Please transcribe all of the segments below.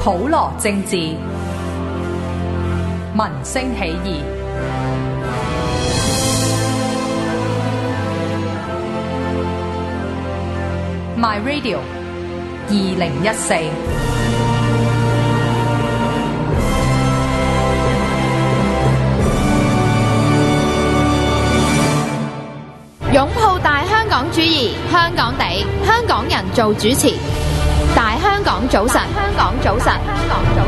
普羅政治，民聲起義。My Radio 2014。 擁抱大香港主義，香港地，香港人做主持。大香港早晨，香港早晨，香港早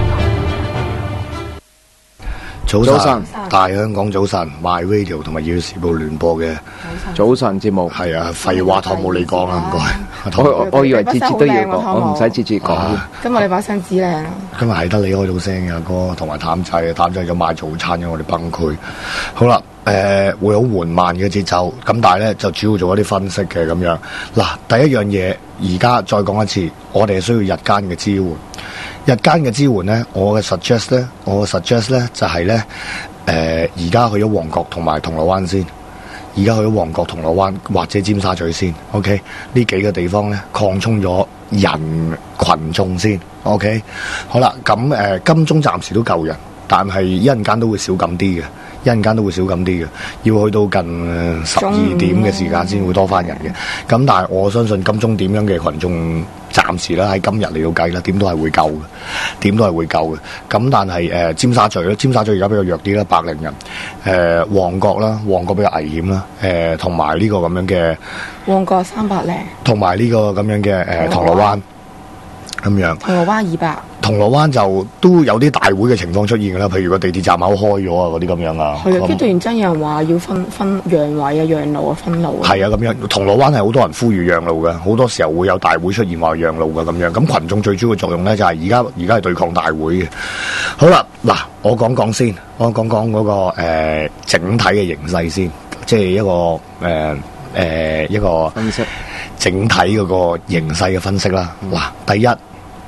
晨。 早晨，大香港早晨 ，My Radio 同埋《要時報》聯播嘅早晨節目。 係啊，廢話堂冇你講啦，唔該。 我以為節節都要講，我唔使節節講。 今日你把聲幾靚啊！ 今日係得你開到聲嘅阿哥，同埋譚仔就買早餐嘅，我哋崩潰。好啦。會好緩慢嘅節奏，咁但係咧就主要做一啲分析嘅咁樣。嗱，第一樣嘢，而家再講一次，我哋係需要日間嘅支援。日間嘅支援咧，我嘅 suggest 咧就係咧，而家去咗旺角同埋銅鑼灣先。而家去咗旺角、銅鑼灣或者尖沙咀先。OK， 呢幾個地方咧擴充咗人群眾先。OK， 好啦，咁金鐘暫時都夠人，但係一陣間都會少咁啲嘅。一陣間都會少咁啲嘅，要去到近12點嘅時間先會多翻人嘅。咁但係我相信金鐘點樣嘅群眾，暫時啦喺今日嚟到計啦，點都係會夠嘅，點都係會夠嘅。咁但係尖沙咀而家比較弱啲啦，100零人。旺角比較危險啦。同埋呢個咁樣嘅旺角300零， 同埋呢個咁樣嘅銅鑼灣咁樣。 銅鑼灣200。 銅鑼灣就都有啲大會嘅情況出現㗎啦，譬如個地鐵站口開咗啊，嗰啲咁樣啊。 係啊，跟住突然間有人話要分讓位啊、讓路啊、分路啊。 係啊，咁樣銅鑼灣係好多人呼籲讓路嘅，好多時候會有大會出現話讓路嘅咁樣。咁群眾最主要嘅作用咧就係而家係對抗大會嘅。好啦，嗱，我講講先，我講講嗰個整體嘅形勢先，即係一個分析整體嗰個形勢嘅分析啦。嗱，第一。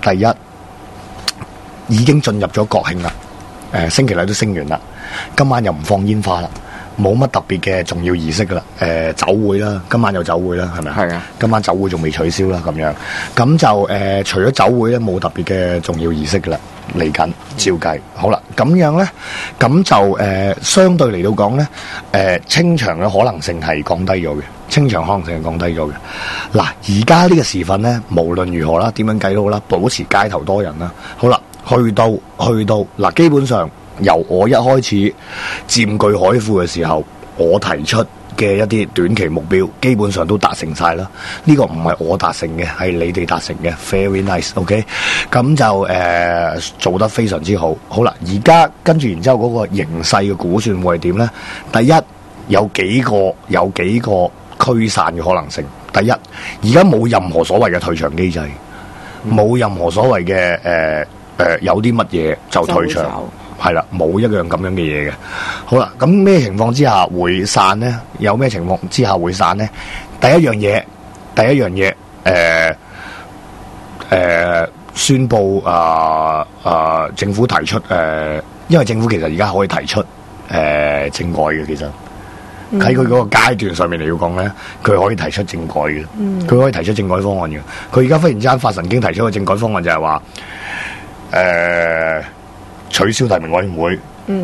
已經進入咗國慶啦，星期日都升完啦，今晚又唔放煙花啦，冇乜特別嘅重要儀式噶啦，酒會啦，今晚有酒會啦，係咪？係啊，今晚酒會仲未取消啦，咁樣，咁就除咗酒會咧，冇特別嘅重要儀式噶啦，嚟緊照計。好啦，咁樣咧，咁就相對嚟到講咧，清場嘅可能性係降低咗嘅。清場可能性係降低咗嘅。嗱，而家呢個時分咧，無論如何啦，點樣計都好啦，保持街頭多人啦。好啦，去到嗱，基本上由我一開始佔據海庫嘅時候，我提出嘅一啲短期目標，基本上都達成晒啦。呢個唔係我達成嘅，係你哋達成嘅 ，very nice。OK， 咁就做得非常之好。好啦，而家跟住然之後嗰個形勢嘅估算會係點咧？第一，有幾個驅散嘅可能性。第一，而家冇任何所謂嘅退場機制，冇任何所謂嘅有啲乜嘢就退場，係啦，冇一樣咁樣嘅嘢嘅。好啦，咁咩情況之下會散呢？有咩情況之下會散呢？第一樣嘢，宣布政府提出因為政府其實而家可以提出政改嘅，其實。喺佢嗰個階段上面嚟講咧，佢可以提出政改嘅，佢可以提出政改方案嘅。佢而家忽然之間發神經提出個政改方案就係話，取消提名委員會，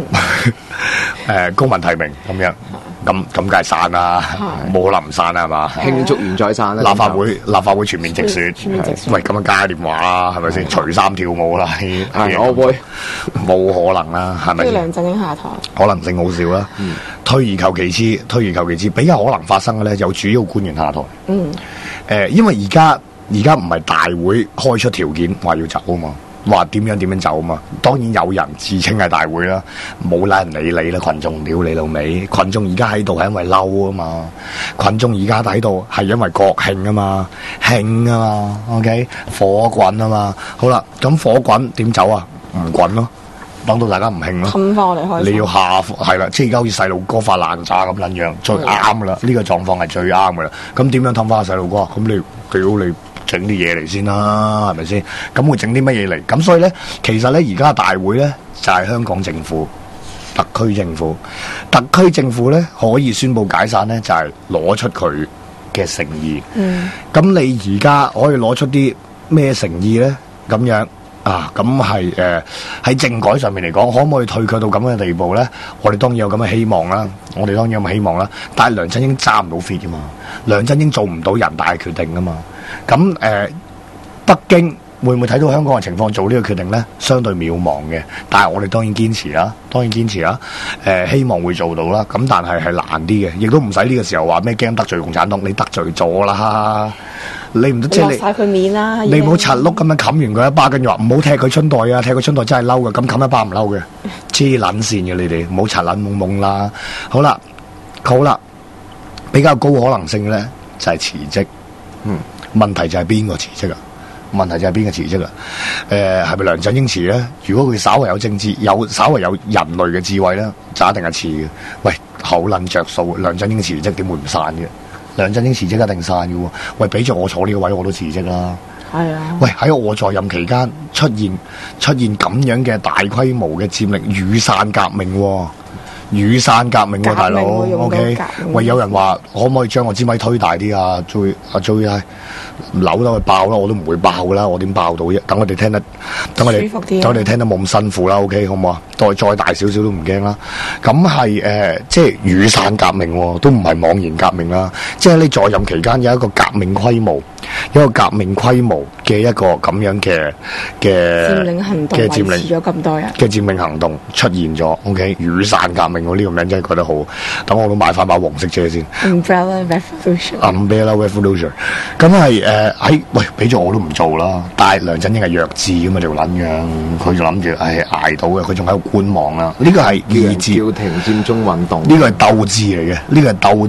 公民提名咁樣，咁梗係散啦，冇可能唔散啦，係嘛？ 慶祝完再散啦。 立法會全面直選，喂，咁啊加電話啦，係咪先？除衫跳舞啦， 我會冇可能啦，係咪？ 即係梁振英下台，可能性好少啦。退而求其次，比較可能發生嘅咧，有主要官員下台。因為而家唔係大會開出條件話要走啊嘛。話點樣走啊嘛？當然有人自稱係大會啦，冇拉人理你啦，群眾屌你老味，群眾而家喺度係因為嬲啊嘛，群眾而家喺度係因為國慶啊嘛，慶啊嘛 ，OK， 火滾啊嘛，好啦，咁火滾點走啊？唔滾咯，等到大家唔興咯， 氹翻我哋開心， 你要係啦，即係而家好似細路哥發爛渣咁撚樣，最啱噶啦，呢個狀況係最啱噶啦。咁點樣氹翻個細路哥？咁你屌你！整啲嘢嚟先啦，係咪先？咁會整啲乜嘢嚟？咁所以咧，其實咧，而家大會咧就係香港政府、特區政府咧可以宣布解散咧，就係攞出佢嘅誠意。咁你而家可以攞出啲咩誠意咧？咁樣啊，咁係喺政改上面嚟講，可唔可以退卻到咁嘅地步咧？我哋當然有咁嘅希望啦，但係梁振英揸唔到 fit 噶嘛，梁振英做唔到人大嘅決定噶嘛。咁北京會唔會睇到香港嘅情況做呢個決定呢？相對渺茫嘅，但係我哋當然堅持啦，希望會做到啦。咁但係難啲嘅，亦都唔使呢個時候話咩驚得罪共產黨，你得罪咗啦。你唔即係落晒佢面啦， 你唔好柒碌咁樣冚完佢一巴，跟住話唔好踢佢春袋啊！踢佢春袋真係嬲嘅，咁冚一巴唔嬲嘅，黐撚線嘅你哋，唔好柒撚懵懵啦。好啦，比較高可能性嘅咧就係辭職。問題就係邊個辭職啊？係咪梁振英辭咧？如果佢稍為有政治，稍為有人類嘅智慧咧，就一定係辭嘅。喂，好撚着數，梁振英辭職點會唔散嘅？梁振英辭職一定散嘅喎。喂，俾咗我坐呢個位，我都辭職啦。 係啊。喂， 喺我在任期間出現咁樣嘅大規模嘅佔領，雨傘革命喎。大佬 ，OK。喂，有人話可唔可以將我支咪推大啲啊？Joey 啊，扭得佢爆啦，我都唔會爆啦，我點爆到啫？等我哋聽得冇咁辛苦啦 ，OK 好唔好啊？再大少少都唔驚啦。咁係即係雨傘革命喎，都唔係妄言革命啦。即係你在任期間有一個革命規模嘅一個咁樣嘅佔領行動，維持咗咁多日嘅佔領行動出現咗 ，OK 雨傘革命我呢個名真係覺得好，等我都買翻把黃色遮先。 Umbrella Revolution。 咁係喂俾咗我都唔做啦，但係梁振英係弱智咁嘛條撚樣，佢就諗住捱到嘅，佢仲喺度觀望啦。呢個係意志， 叫停佔中運動。 呢個係鬥志嚟嘅，呢個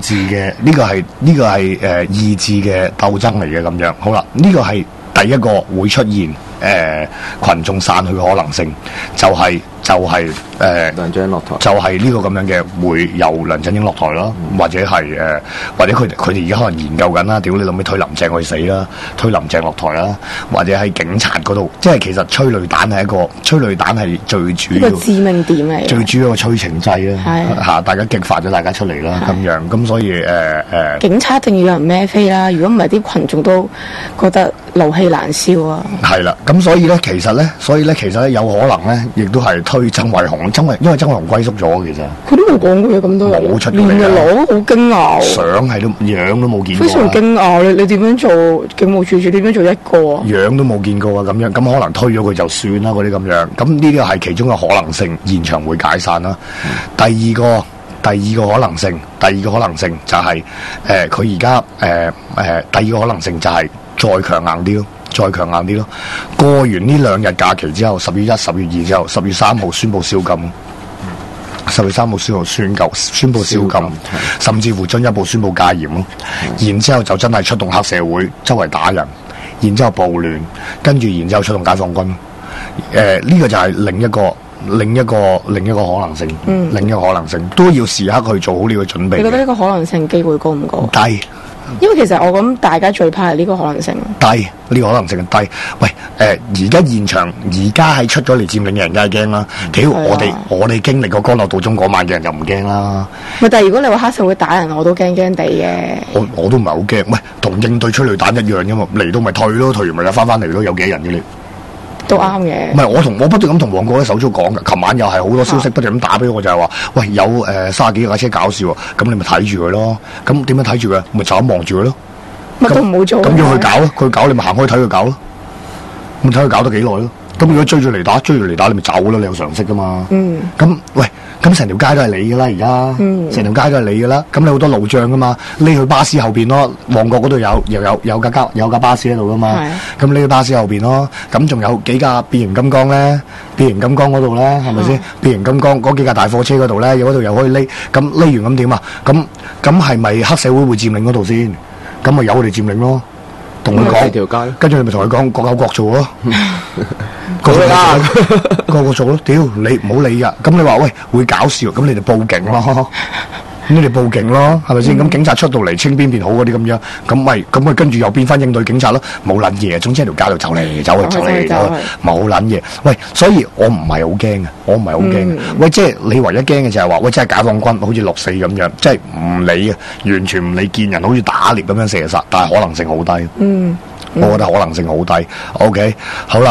係意志嘅鬥爭嚟嘅咁樣。好啦，呢個係第一個會出現群眾散去嘅可能性，就係梁振英落台， 就係呢個咁樣嘅會由梁振英落台啦，或者係或者佢哋而家可能研究緊啦，屌你諗咩推林鄭去死啦，推林鄭落台啦，或者喺警察嗰度，即係其實催淚彈係最主要一個致命點嚟， 最主要嘅催情劑啦，嚇大家激發咗大家出嚟啦，咁樣咁所以警察一定要有人孭飛啦，如果唔係啲群眾都覺得怒氣難消啊。 係啦，咁所以咧其實咧有可能咧，亦都係推曾偉雄，因為曾偉雄歸宿咗，其實佢都冇講過嘢咁多， 冇出嚟連日攞好驚訝， 相係都樣都冇見過， 非常驚訝。你點樣做警務處處？點樣做一個啊？ 樣都冇見過啊！咁樣咁可能推咗佢就算啦，嗰啲咁樣。咁呢啲係其中嘅可能性，現場會解散啦。第二個可能性就係佢而家第二個可能性就係再強硬啲咯。過完呢兩日假期之後，10月1、10月2之後，10月3號宣布宵禁。10月3號宣布宵禁，甚至乎進一步宣布戒嚴咯。然之後就真係出動黑社會，周圍打人，然之後暴亂，然之後出動解放軍。呢個就係另一個可能性，另一個可能性都要時刻去做好呢個準備。 你覺得呢個可能性機會高唔高？ 低。 因為其實我諗大家最怕係呢個可能性低，呢個可能性低。喂，而家現場而家係出咗嚟佔領嘅人梗係驚啦。屌，我哋經歷過干諾道中嗰晚嘅人就唔驚啦。 但係如果你話黑社會打人，我都驚地嘅。 我都唔係好驚。喂，同應對催淚彈一樣啫嘛，嚟到咪退咯，退完咪又翻嚟咯，有幾人嘅你？ 都啱嘅。唔係我不斷咁同旺角啲手足講嘅，琴晚又係好多消息不斷咁打俾我，就係話，喂，有30幾架車搞事喎，咁你咪睇住佢咯。咁點樣睇住佢？咪就咁望住佢咯。 乜都唔好做。咁要去搞咯，佢搞你咪行開睇佢搞咯。咁睇佢搞得幾耐咯？咁如果追住嚟打，你咪走咯，你有常識噶嘛。咁喂。咁成條街都係你噶啦，而家成條街都係你噶啦。咁你好多路障噶嘛，匿去巴士後邊咯。旺角嗰度有架巴士喺度噶嘛。咁匿去巴士後邊咯。咁仲有幾架變形金剛咧？變形金剛嗰度咧，係咪先？變形金剛嗰幾架大貨車嗰度咧，嗰度又可以匿。咁匿完咁點啊？咁係咪黑社會會佔領嗰度先？咁咪由佢哋佔領咯。同佢講，跟住你咪同佢講各有各做咯。個個做咯，屌你唔好理噶。咁你話喂會搞笑，咁你哋報警咯。咁你哋報警咯，係咪先？咁警察出到嚟清邊邊好嗰啲咁樣，咁咪跟住又變翻應對警察咯，冇撚嘢。總之喺條街度走嚟走去，冇撚嘢。喂，所以我唔係好驚嘅，喂，即係你唯一驚嘅就係話，喂，真係解放軍好似6四咁樣，即係唔理啊，完全唔理見人，好似打獵咁樣射殺，但係可能性好低。我覺得可能性好低。OK， 好啦。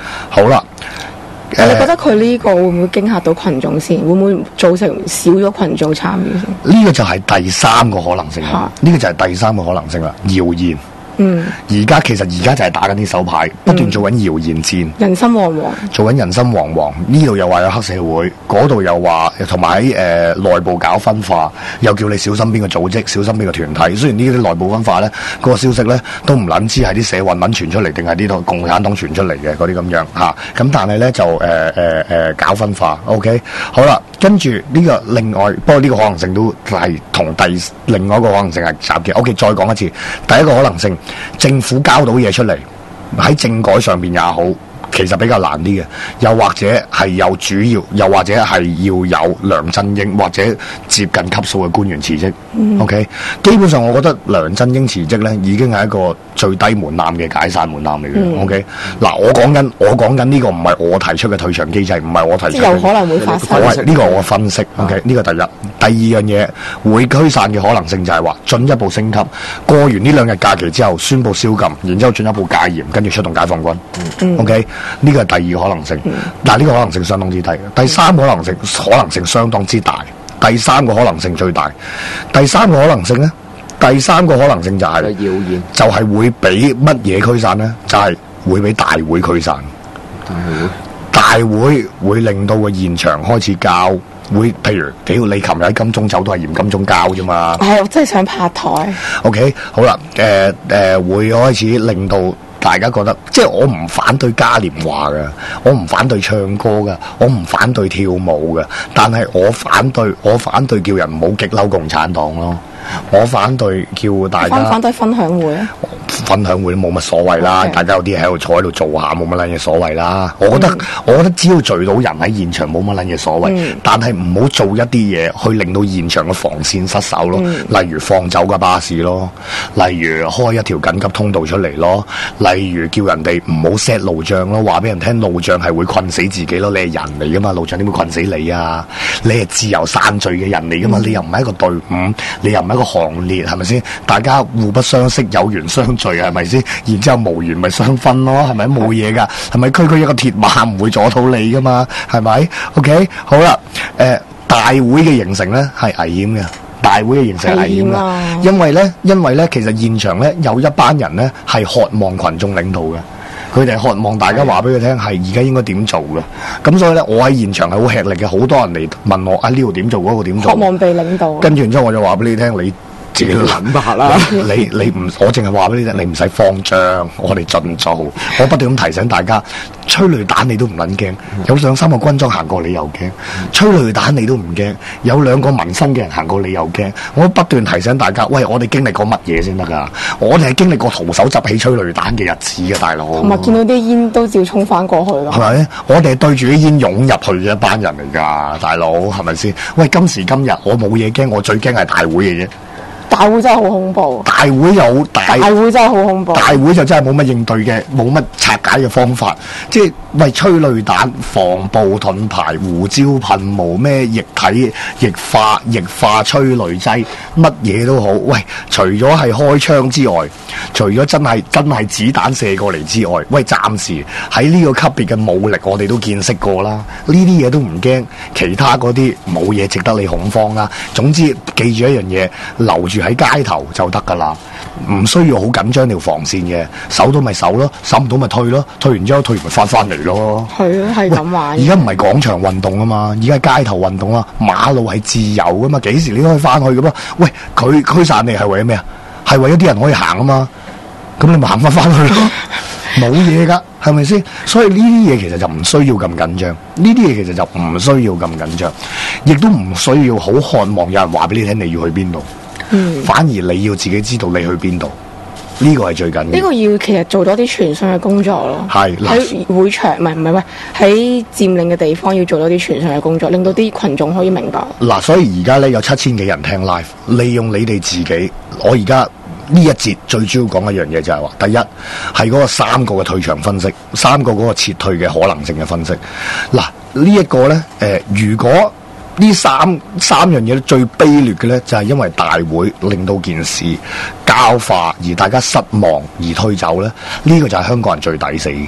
好啦。 你覺得佢呢個會唔會驚嚇到群眾先？會唔會造成少咗群眾參與先？ 呢個就係第三個可能性啦。呢個就係第三個可能性啦。謠言。而家就係打緊啲手牌，不斷做緊謠言戰， 人心惶惶， 做緊人心惶惶。呢度又話有黑社會，嗰度又話同埋喺內部搞分化，又叫你小心邊個組織，小心邊個團體。雖然呢啲內部分化咧，嗰個消息咧都唔撚知係啲社運撚傳出嚟，定係呢度共產黨傳出嚟嘅嗰啲咁樣嚇。咁但係咧就搞分化。OK， 好啦，跟住呢個另外，不過呢個可能性都係同另外一個可能性係集嘅。OK， 再講一次，第一個可能性。政府交到嘢出嚟，喺政改上面也好，其實比較難啲嘅，又或者係有主要，又或者係要有梁振英或者接近級數嘅官員辭職。OK， 基本上我覺得梁振英辭職咧，已經係一個最低門檻嘅解散門檻嚟嘅。OK， 嗱，我講緊呢個唔係我提出嘅退場機制，唔係我提出嘅。即係有可能會發生。呢個我分析。OK， 呢個第一。第二樣嘢會驅散嘅可能性就係話進一步升級，過完呢2日假期之後宣布宵禁，然之後進一步戒嚴，跟住出動解放軍。OK， 呢個係第二個可能性。但係呢個可能性相當之低。第三個可能性相當之大。第三個可能性最大。第三個可能性咧，第三個可能性就係謠言，就係會俾乜嘢驅散咧？就係會俾大會驅散。大會會令到個現場開始交。會，譬如屌你琴日喺金鐘走都係嫌金鐘交啫嘛。係，我真係想拍台。OK， 好啦，會開始令到大家覺得，即係我唔反對嘉年華嘅，我唔反對唱歌嘅，我唔反對跳舞嘅，但係我反對叫人唔好激嬲共產黨咯。我反對叫大家反對分享會啊！分享會都冇乜所謂啦，大家有啲喺度坐喺度做下，冇乜撚嘢所謂啦。我覺得只要聚到人喺現場冇乜撚嘢所謂，但係唔好做一啲嘢去令到現場嘅防線失守咯。例如放走架巴士咯，例如開一條緊急通道出嚟咯，例如叫人哋唔好 set 路障咯，話俾人聽路障係會困死自己咯。你係人嚟噶嘛，路障點會困死你啊？你係自由散聚嘅人嚟噶嘛，你又唔係一個隊伍，你又唔係一個行列，係咪先？大家互不相識，有緣相聚，係咪先？然之後無緣咪相分咯，係咪？冇嘢噶，係咪？區一個鐵馬唔會阻到你噶嘛，係咪 ？OK， 好啦，大會嘅形成咧係危險嘅，大會嘅形成係危險嘅，因為咧，其實現場咧有一班人咧係渴望群眾領導嘅。佢哋渴望大家話俾佢聽係而家應該點做嘅，咁所以咧我喺現場係好吃力嘅，好多人嚟問我啊，呢度點做，嗰個點做，渴望被領導。跟住然之後我就話俾你聽，你自己諗下啦。你唔，我淨係話俾你聽，你唔使慌張，我哋盡做。我不斷咁提醒大家，催淚彈你都唔撚驚，有2-3個軍裝行過你又驚，催淚彈你都唔驚，有2個民生嘅人行過你又驚。我不斷提醒大家，喂，我哋經歷過乜嘢先得㗎？我哋係經歷過徒手執起催淚彈嘅日子嘅，大佬。同埋見到啲煙都照衝翻過去㗎。係咪？我哋係對住啲煙湧入去嘅一班人嚟㗎，大佬係咪先？喂，今時今日我冇嘢驚，我最驚係大會嘅啫。大會真係好恐怖，大會真係好恐怖，大會就真係冇乜應對嘅，冇乜拆解嘅方法，即係喂催淚彈、防暴盾牌、胡椒噴霧、咩液體液化催淚劑，乜嘢都好。喂，除咗係開槍之外，除咗真係子彈射過嚟之外，喂，暫時喺呢個級別嘅武力，我哋都見識過啦。呢啲嘢都唔驚，其他嗰啲冇嘢值得你恐慌啦。總之記住一樣嘢，留住喺街頭就得噶啦，唔需要好緊張條防線嘅，守到咪守咯，守唔到咪退咯，退完之後退完咪翻嚟咯。係啊，係咁玩。而家唔係廣場運動啊嘛，而家係街頭運動啊，馬路係自由噶嘛，幾時你都可以翻去噶嘛。喂，佢驅散你係為咗咩啊？係為咗啲人可以行啊嘛，咁你咪行翻去咯，冇嘢噶，係咪先？所以呢啲嘢其實就唔需要咁緊張，呢啲嘢其實就唔需要咁緊張，亦都唔需要好渴望有人話俾你聽你要去邊度。反而你要自己知道你去邊度，呢個係最緊要。呢個要其實做多啲傳訊嘅工作咯。係喺會場，唔係喺佔領嘅地方要做多啲傳訊嘅工作，令到啲群眾可以明白。嗱，所以而家咧有7000幾人聽 live， 利用你哋自己。我而家呢一節最主要講一樣嘢就係話，第一係嗰個3個嘅退場分析，3個嗰個撤退嘅可能性嘅分析。嗱，呢一個咧，如果呢三樣嘢最卑劣嘅咧，就係因為大會令到件事膠化，而大家失望而退走咧。呢個就係香港人最抵死嘅。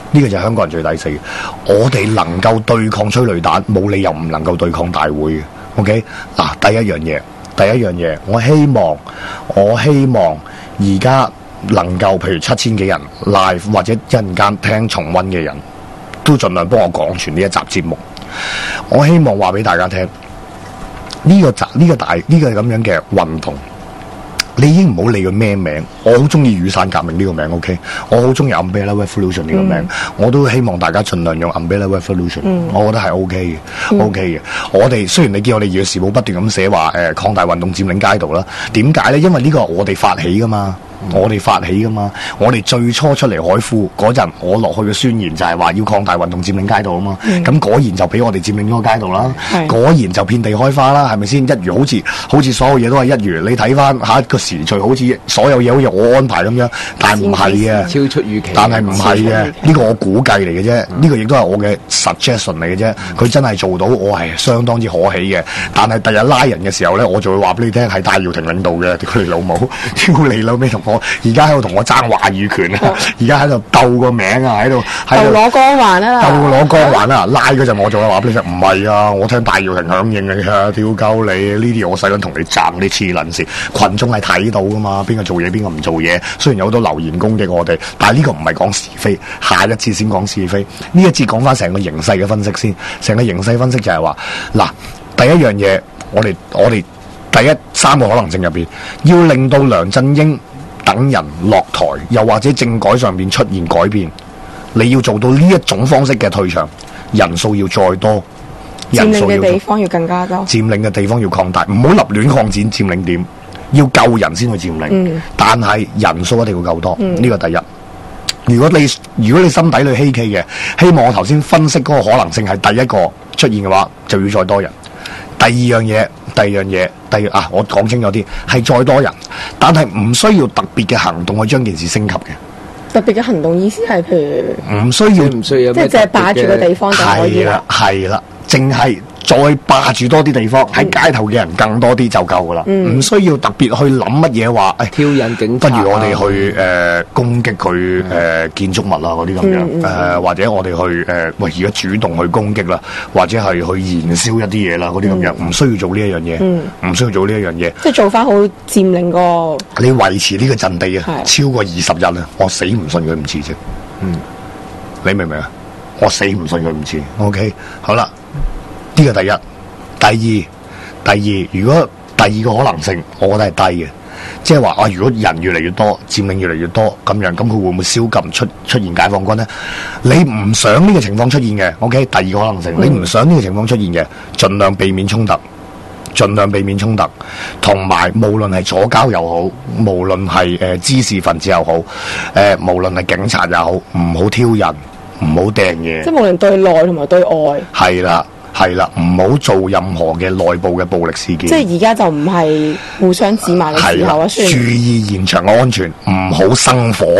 呢個就係香港人最抵死嘅。我哋能夠對抗催淚彈，冇理由唔能夠對抗大會嘅。OK， 嗱，第一樣嘢，我希望而家能夠，譬如7000幾人 live 或者一陣間聽重溫嘅人都盡量幫我廣傳呢一集節目。我希望話俾大家聽，呢個咁樣嘅運動。你已經唔好理佢咩名，我好中意雨傘革命呢個名 ，OK， 我好中意 Umbrella Revolution 呢個名，我都希望大家盡量用 Umbrella Revolution，我覺得係 OK 嘅，OK 嘅。我哋雖然你見我哋《二月時報》不斷咁寫話擴大運動佔領街道啦，點解咧？因為呢個係我哋發起噶嘛。我哋最初出嚟海富嗰陣，我落去嘅宣言就係話要擴大運動佔領街道啊嘛。咁果然就俾我哋佔領咗個街道啦，果然就遍地開花啦，係咪先？一如好似所有嘢都係一如，你睇翻下一個時序，好似所有嘢好似我安排咁樣，但係唔係嘅，超出預期。但係唔係嘅，呢個我估計嚟嘅啫，呢個亦都係我嘅 suggestion 嚟嘅啫。佢真係做到，我係相當之可喜嘅。但係第日拉人嘅時候咧，我就會話俾你聽係戴耀廷領導嘅，屌你老母，屌你老味同我而家喺度同我爭話語權啊！而家喺度鬥個名啊，喺度攞光環啊！ 鬥攞光環啊！拉嗰陣我就話俾你聽，唔係啊！我聽戴耀廷響應嘅，屌鳩你呢啲我使緊同你爭啲黐撚線，群眾係睇到噶嘛，邊個做嘢邊個唔做嘢。雖然有好多留言攻擊我哋，但係呢個唔係講是非，下一節先講是非。呢一節講翻成個形勢嘅分析先，成個形勢分析就係話嗱，第一樣嘢我哋第一3個可能性入邊，要令到梁振英等人落台，又或者政改上面出現改變，你要做到呢一種方式嘅退場，人數要再多， 佔領嘅地方要更加多，佔領嘅地方要擴大，唔好立亂擴展佔領點，要救人先去佔領。但係人數一定要夠多，呢個第一。如果你心底裏希冀嘅，希望我頭先分析嗰個可能性係第一個出現嘅話，就要再多人。第二樣嘢，我講清楚啲，係再多人，但係唔需要特別嘅行動去將件事升級嘅。 特別嘅行動意思係譬如唔需要， 即係淨係霸住個地方就可以啦。 係啦，淨係再霸住多啲地方，喺街頭嘅人更多啲就夠噶啦，唔需要特別去諗乜嘢話， 挑釁警察， 不如我哋去攻擊佢建築物啊嗰啲咁樣，或者我哋去而家主動去攻擊啦，或者係去燃燒一啲嘢啦嗰啲咁樣，唔需要做呢一樣嘢，唔需要做呢一樣嘢， 即係做翻好佔領個。 你維持呢個陣地啊，超過20日啊，我死唔信佢唔辭職。你明唔明啊？我死唔信佢唔辭。OK， 好啦。呢個第一，第二，如果第二個可能性，我覺得係低嘅，即係話如果人越嚟越多，佔領越嚟越多咁樣，咁佢會唔會宵禁出現解放軍呢？你唔想呢個情況出現嘅 ，OK， 第二個可能性，你唔想呢個情況出現嘅，盡量避免衝突，同埋無論係左膠又好，無論係知識分子又好，無論係警察又好，唔好挑人，唔好掟嘢， 即係無論對內同埋對外， 係啦，唔好做任何嘅內部嘅暴力事件。 即係而家就唔係互相指罵嘅時候啊！ 注意現場嘅安全，唔好生火。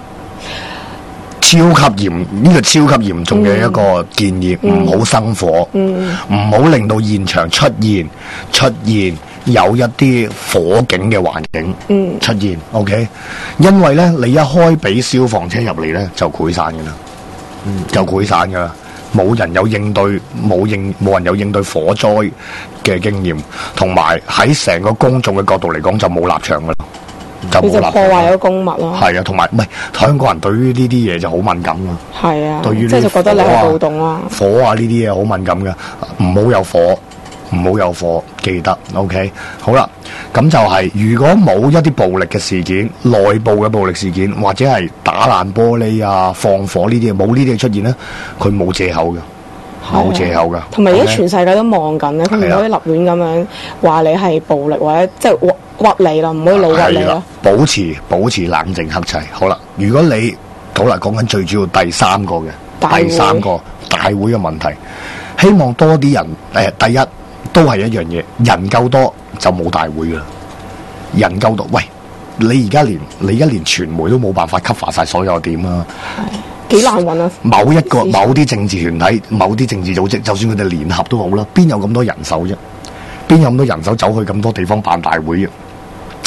超級嚴重嘅一個建議，唔好生火，唔好令到現場出現有一啲火警嘅環境出現。OK， 因為咧你一開俾消防車入嚟咧就潰散噶啦，冇人有應對火災嘅經驗，同埋喺成個公眾嘅角度嚟講就冇立場噶啦，就破壞咗公物咯。 係啊，同埋唔係香港人對於呢啲嘢就好敏感噶。 係啊， 對於即係就覺得你係暴動啊， 火啊呢啲嘢好敏感噶，唔好有火，記得 OK。好啦，咁就係如果冇一啲暴力嘅事件，內部嘅暴力事件，或者係打爛玻璃啊、放火呢啲嘢，冇呢啲嘢出現咧，佢冇藉口嘅。同埋而家全世界都望緊咧，佢唔可以立亂咁樣話你係暴力或者即係屈你啦，唔可以老屈你咯。保持冷靜克制。好啦，如果你好啦，講緊最主要第三個大會嘅問題，希望多啲人第一都係一樣嘢，人夠多就冇大會噶啦。人夠多，喂，你而家連傳媒都冇辦法 cover 晒所有點啊！ 幾難揾啊！ 某啲政治團體、某啲政治組織，就算佢哋聯合都好啦，邊有咁多人手啫？邊有咁多人手走去咁多地方辦大會嘅？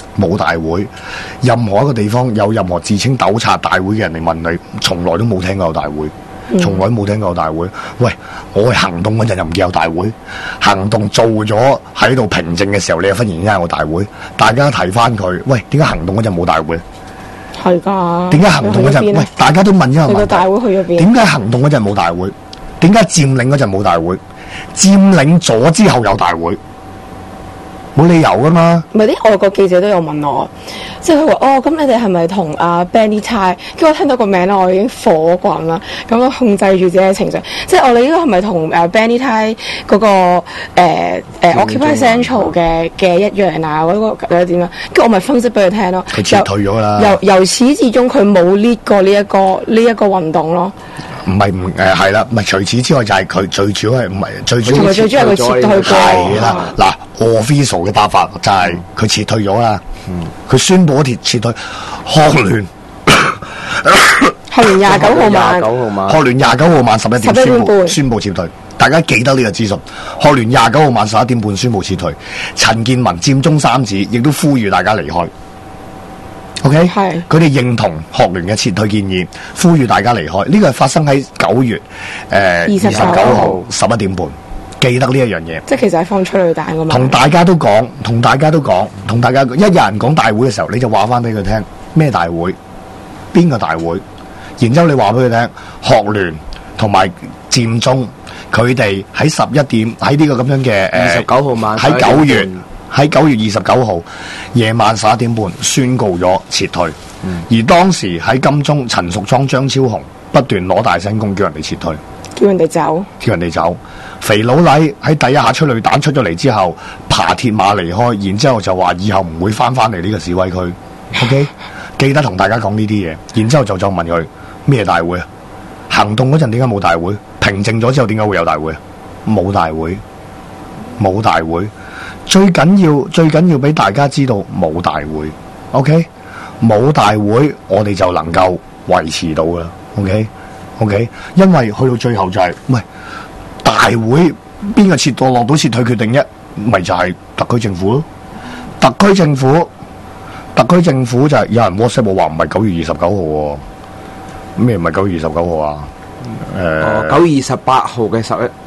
冇大會，任何一個地方有任何自稱糾察大會嘅人嚟問你，從來都冇聽過有大會，從來都冇聽過有大會。喂，我去行動嗰陣又唔見有大會，行動做咗喺度平靜嘅時候，你又忽然間有個大會，大家提翻佢，喂，點解行動嗰陣冇大會？ 係㗎。 點解行動嗰陣？喂，大家都問一個問題。 個大會去咗邊？ 點解行動嗰陣冇大會？點解佔領嗰陣冇大會？佔領咗之後有大會？冇理由噶嘛！ 唔係啲外國記者都有問我，即係佢話哦，咁你哋係咪同阿 Benny Tai？跟住我聽到個名咧，我已經火滾啦，咁我控制住自己嘅情緒。即係我哋呢個係咪同Benny Tai 嗰個Occupy Central 嘅一樣啊？嗰個或者點啊？跟住我咪分析俾佢聽咯。 佢撤退咗啦。 由始至終佢冇 lead 過呢一個運動咯。 唔係係啦，唔係除此之外就係佢最主要係唔係最主要係佢撤退過係啦。嗱，official 嘅答法就係佢撤退咗啦。佢宣佈咗撤退，學聯 29號晚學聯29號晚11點宣佈撤退。大家記得呢個資訊。學聯29號晚11點半宣佈撤退。陳健民佔中三子亦都呼籲大家離開。OK，佢哋認同學聯嘅撤退建議，呼籲大家離開。呢個係發生喺9月29號11點半，記得呢一樣嘢。 即係其實係放催淚彈㗎嘛。 同大家都講，一有人講大會嘅時候，你就話翻俾佢聽咩大會，邊個大會，然之後你話俾佢聽，學聯同埋佔中，佢哋喺11點喺呢個咁樣嘅 29號晚喺9月。喺9月29號夜晚11點半宣告咗撤退，而當時喺金鐘陳淑莊、張超雄不斷攞大聲公叫人哋撤退， 叫人哋走。肥佬黎喺第一下催淚彈出咗嚟之後，爬鐵馬離開，然之後就話以後唔會翻嚟呢個示威區。OK， 記得同大家講呢啲嘢，然之後就問佢咩大會啊？行動嗰陣點解冇大會？平靜咗之後點解會有大會啊？冇大會，冇大會。最緊要俾大家知道冇大會 ，OK， 冇大會，我哋就能夠維持到啦 ，OK， 因為去到最後就係，喂，大會邊個落到撤退決定一，咪就係特區政府咯，特區政府就係有人 WhatsApp 我話唔係9月29號喎，咩唔係9月29號啊？ 9月28號嘅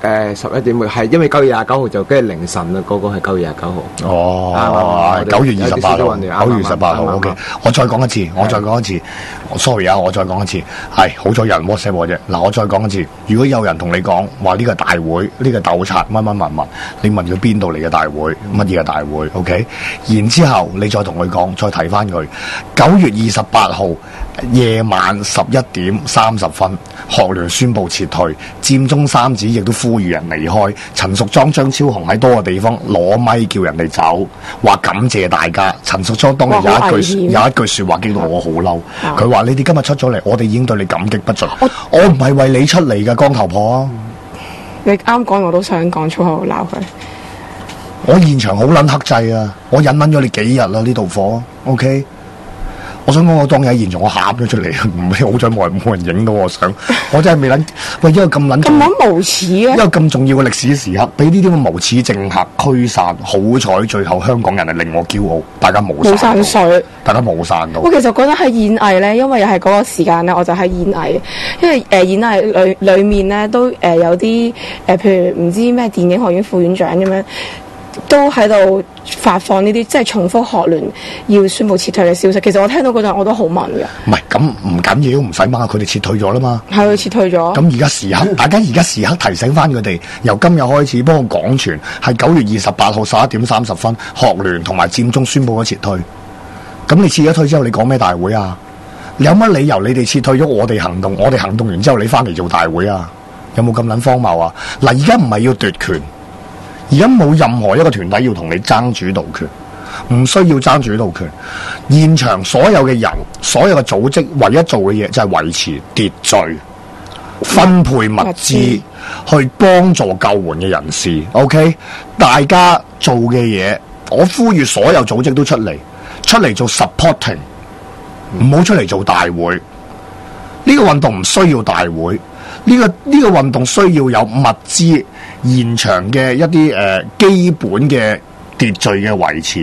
11點半，係因為9月29號就跟住凌晨啦，嗰個係9月29號。 哦，9月28號，9月28號。OK， 我再講一次，sorry 啊，我再講一次，係好彩有人 WhatsApp 我啫。嗱，我再講一次，如果有人同你講話呢個大會，呢個糾察乜，你問佢邊度嚟嘅大會，乜嘢嘅大會 ？OK， 然之後你再同佢講，再提翻佢9月28號夜晚11點30分，學聯宣布撤退，佔中三子亦都呼籲人離開。陳淑莊、張超雄喺多個地方攞咪叫人哋走，話感謝大家。陳淑莊當日有一句說話激到我好嬲，佢話：你哋今日出咗嚟，我哋已經對你感激不盡。我唔係為你出嚟嘅，光頭婆啊！ 你啱講我都想講粗口鬧佢。 我現場好撚克制啊！我忍咗你幾日啦呢度火 ，OK。我想講，我當日喺現場，我喊咗出嚟，唔係好彩冇人影到我相，我真係未諗，喂，一個咁撚無恥啊！ 一個咁重要嘅歷史時刻，俾呢啲咁無恥政客驅散，好彩最後香港人係令我驕傲，大家冇散水，大家冇散到。 我其實覺得喺演藝咧，因為又係嗰個時間咧，我就喺演藝，因為演藝裏面咧都有啲譬如唔知咩電影學院副院長咁樣。都喺度發放呢啲即係重複學聯要宣布撤退嘅消息。其實我聽到嗰陣我都好問嘅。 唔係咁唔緊要，唔使問，佢哋撤退咗啦嘛。 係佢撤退咗。咁而家時刻，大家而家時刻提醒翻佢哋，由今日開始幫我廣傳，係9月28號11點30分，學聯同埋佔中宣布咗撤退。咁你撤咗退之後，你講咩大會啊？有乜理由你哋撤退咗，我哋行動完之後，你翻嚟做大會啊？有冇咁撚荒謬啊？嗱，而家唔係要奪權。而家冇任何一個團體要同你爭主導權，唔需要爭主導權。現場所有嘅人、所有嘅組織，唯一做嘅嘢就係維持秩序、分配物資，去幫助救援嘅人士。OK， 大家做嘅嘢，我呼籲所有組織都出嚟做 supporting， 唔好出嚟做大會。呢個運動唔需要大會。呢個運動需要有物資、現場嘅一啲基本嘅秩序嘅維持，即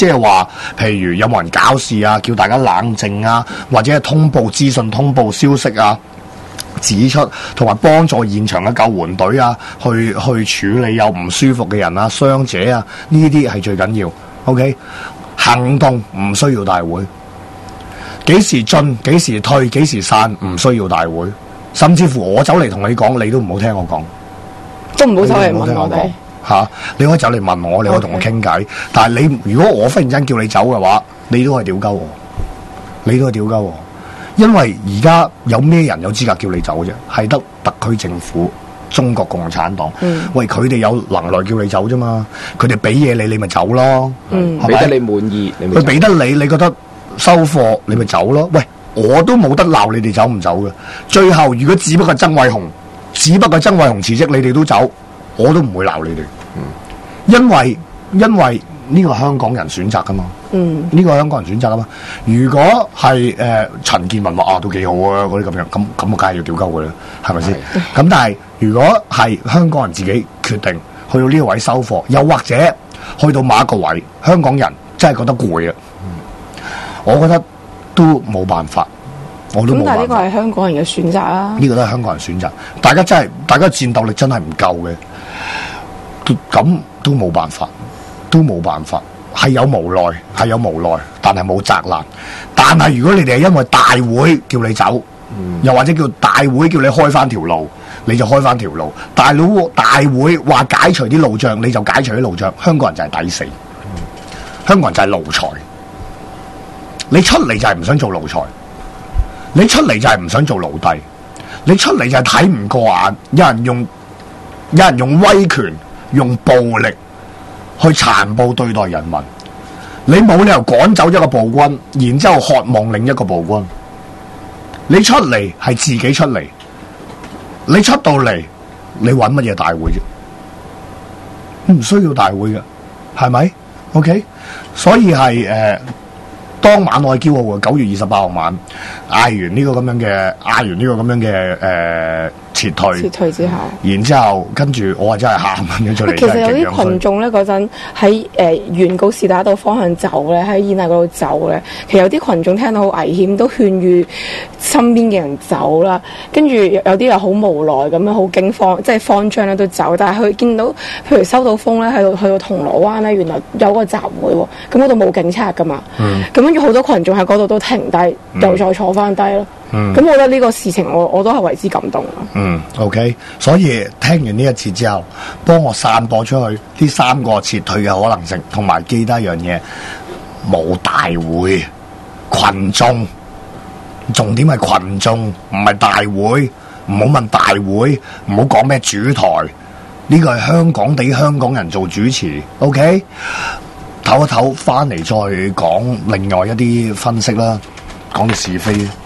即係話，譬如有冇人搞事啊，叫大家冷靜啊，或者係通報資訊、通報消息啊，指出同埋幫助現場嘅救援隊啊，去處理有唔舒服嘅人啊、傷者啊，呢啲係最緊要。OK， 行動唔需要大會，幾時進、幾時退、幾時散，唔需要大會。甚至乎我走嚟同你講，你都唔好聽我講， 都唔好走嚟問我哋嚇。你可以走嚟問我，你可以同我傾偈。但係你如果我忽然間叫你走嘅話，你都係屌鳩我，你都係屌鳩我。因為而家有咩人有資格叫你走啫？係得特區政府、中國共產黨。喂，佢哋有能耐叫你走啫嘛？佢哋俾嘢你咪走咯。 俾得你滿意， 佢俾得你覺得收貨，你咪走咯。喂，我都冇得鬧你哋走唔走嘅。最後如果只不過曾偉雄辭職，你哋都走，我都唔會鬧你哋。因為呢個香港人選擇噶嘛。呢個香港人選擇啊嘛。如果係陳健民話都幾好啊，嗰啲咁樣，咁我梗係要屌鳩佢啦，係咪先？咁但係如果係香港人自己決定去到呢個位收貨，又或者去到某一個位，香港人真係覺得攰啊，我覺得都冇辦法，我都冇辦法。咁但係呢個係香港人嘅選擇啊。 呢個都係香港人選擇，大家戰鬥力真係唔夠嘅，咁都冇辦法，係有無奈，但係冇責難。但係如果你哋係因為大會叫你走，又或者叫大會叫你開翻條路，你就開翻條路。大會話解除啲路障，你就解除啲路障。香港人就係抵死，香港人就係奴才。你出嚟就係唔想做奴才，你出嚟就係唔想做奴隸，你出嚟就係睇唔過眼，有人用威權、用暴力去殘暴對待人民，你冇理由趕走一個暴君，然之後渴望另一個暴君。你出嚟係自己出嚟，你出到嚟，你搵乜嘢大會啫？唔需要大會嘅，係咪 ？OK， 所以係當晚我係驕傲嘅9月28號晚嗌完呢個咁樣嘅撤退之後， 然之後跟住我真係喊咗出嚟。 其實有啲群眾咧嗰陣喺原告士打道方向走咧，喺演藝嗰度走咧，其實有啲群眾聽到好危險，都勸喻身邊嘅人走啦。跟住有啲又好無奈咁樣，好驚慌，即係慌張咧都走。但係佢見到，譬如收到風咧，去到銅鑼灣咧，原來有個集會喎，咁嗰度冇警察噶嘛，咁跟住好多群眾喺嗰度都停低，又再坐翻低咯。咁我覺得呢個事情我都係為之感動。 OK， 所以聽完呢一節之後，幫我散播出去呢3個撤退嘅可能性，同埋記得一樣嘢，冇大會，群眾，重點係群眾，唔係大會，唔好問大會，唔好講咩主台，呢個係香港人做主持。OK， 唞一唞，翻嚟再講另外一啲分析啦，講到是非。